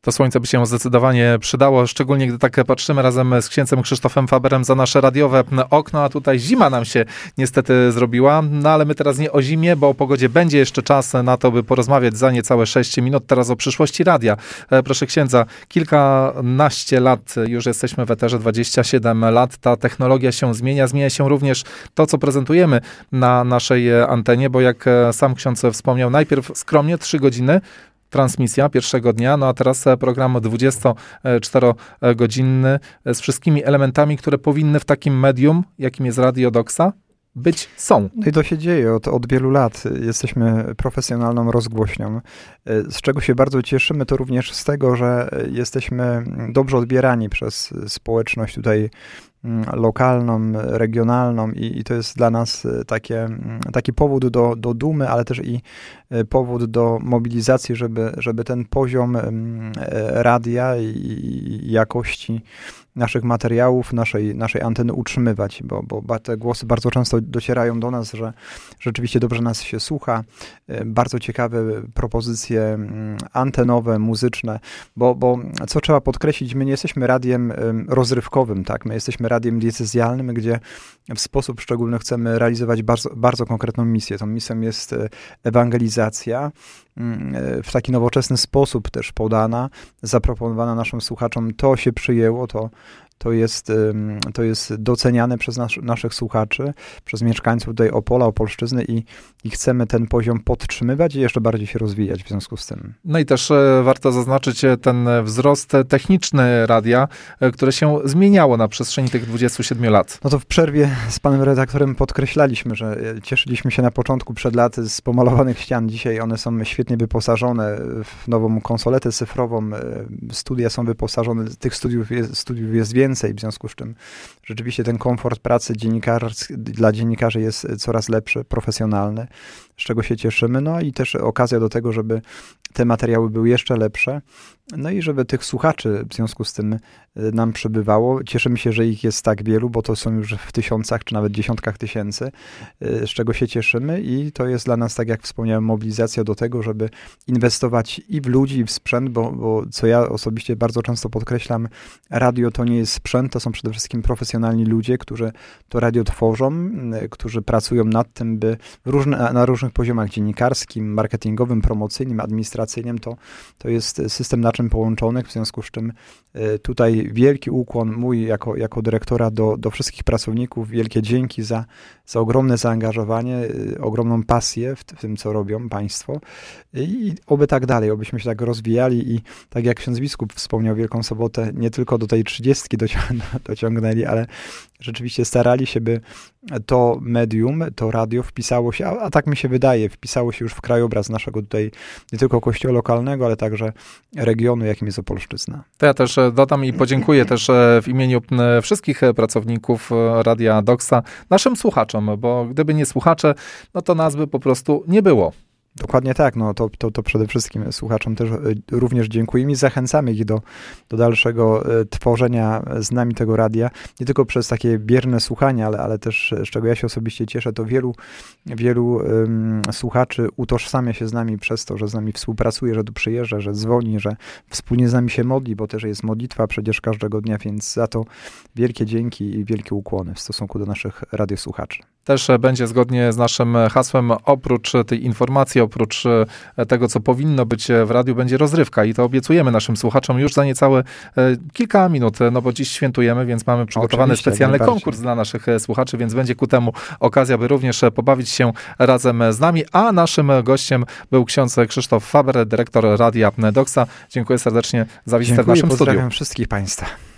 To słońce by się zdecydowanie przydało, szczególnie gdy tak patrzymy razem z księdzem Krzysztofem Faberem za nasze radiowe okno, a tutaj zima nam się niestety zrobiła. No ale my teraz nie o zimie, bo o pogodzie będzie jeszcze czas na to, by porozmawiać za niecałe 6 minut. Teraz o przyszłości radia. Proszę księdza, kilkanaście lat już jesteśmy w eterze, 27 lat. Ta technologia się zmienia się również to, co prezentujemy na naszej antenie, bo jak sam ksiądz wspomniał, najpierw skromnie 3 godziny transmisja pierwszego dnia, no a teraz program 24-godzinny z wszystkimi elementami, które powinny w takim medium, jakim jest Radio Doxa, są. No i to się dzieje od wielu lat. Jesteśmy profesjonalną rozgłośnią, z czego się bardzo cieszymy, to również z tego, że jesteśmy dobrze odbierani przez społeczność tutaj lokalną, regionalną i to jest dla nas taki powód do dumy, ale też i powód do mobilizacji, żeby ten poziom radia i jakości naszych materiałów, naszej anteny utrzymywać, bo te głosy bardzo często docierają do nas, że rzeczywiście dobrze nas się słucha. Bardzo ciekawe propozycje antenowe, muzyczne, bo co trzeba podkreślić, my nie jesteśmy radiem rozrywkowym, tak? My jesteśmy radiem diecezjalnym, gdzie w sposób szczególny chcemy realizować bardzo, bardzo konkretną misję. Tą misją jest ewangelizacja, w taki nowoczesny sposób też podana, zaproponowana naszym słuchaczom. To się przyjęło, to jest doceniane przez naszych słuchaczy, przez mieszkańców tutaj Opola, Opolszczyzny i chcemy ten poziom podtrzymywać i jeszcze bardziej się rozwijać w związku z tym. No i też warto zaznaczyć ten wzrost techniczny radia, które się zmieniało na przestrzeni tych 27 lat. No to w przerwie z panem redaktorem podkreślaliśmy, że cieszyliśmy się na początku przed laty z pomalowanych ścian. Dzisiaj one są świetnie wyposażone w nową konsoletę cyfrową. Studia są wyposażone, tych studiów jest więcej, w związku z czym rzeczywiście ten komfort pracy dla dziennikarzy jest coraz lepszy, profesjonalny, z czego się cieszymy. No i też okazja do tego, żeby te materiały były jeszcze lepsze, no i żeby tych słuchaczy w związku z tym nam przybywało. Cieszymy się, że ich jest tak wielu, bo to są już w tysiącach, czy nawet dziesiątkach tysięcy, z czego się cieszymy i to jest dla nas, tak jak wspomniałem, mobilizacja do tego, żeby inwestować i w ludzi, i w sprzęt, bo co ja osobiście bardzo często podkreślam, radio to nie jest sprzęt, to są przede wszystkim profesjonalni ludzie, którzy to radio tworzą, którzy pracują nad tym, by na różnych poziomach dziennikarskim, marketingowym, promocyjnym, administracyjnym, to jest system naczyń połączonych, w związku z czym tutaj wielki ukłon mój jako dyrektora do wszystkich pracowników, wielkie dzięki za ogromne zaangażowanie, ogromną pasję w tym, co robią państwo i oby tak dalej, obyśmy się tak rozwijali i tak jak ksiądz biskup wspomniał Wielką Sobotę, nie tylko do tej 30 dociągnęli, ale rzeczywiście starali się, by to medium, to radio wpisało się, a tak mi się wydaje, wpisało się już w krajobraz naszego tutaj nie tylko kościoła lokalnego, ale także regionu, jakim jest Opolszczyzna. To ja też dodam i podziękuję też w imieniu wszystkich pracowników Radia Doxa naszym słuchaczom, bo gdyby nie słuchacze, no to nas by po prostu nie było. Dokładnie tak, no to przede wszystkim słuchaczom też również dziękujemy i zachęcamy ich do dalszego tworzenia z nami tego radia, nie tylko przez takie bierne słuchanie, ale też, z czego ja się osobiście cieszę, to wielu słuchaczy utożsamia się z nami przez to, że z nami współpracuje, że tu przyjeżdża, że dzwoni, że wspólnie z nami się modli, bo też jest modlitwa przecież każdego dnia, więc za to wielkie dzięki i wielkie ukłony w stosunku do naszych radiosłuchaczy. Też będzie zgodnie z naszym hasłem, oprócz tej informacji, oprócz tego, co powinno być w radiu, będzie rozrywka i to obiecujemy naszym słuchaczom już za niecałe kilka minut, no bo dziś świętujemy, więc mamy przygotowany specjalny konkurs dla naszych słuchaczy, więc będzie ku temu okazja, by również pobawić się razem z nami, a naszym gościem był ksiądz Krzysztof Faber, dyrektor Radia Doxa. Dziękuję serdecznie za wizytę w naszym studiu. Pozdrawiam wszystkich państwa.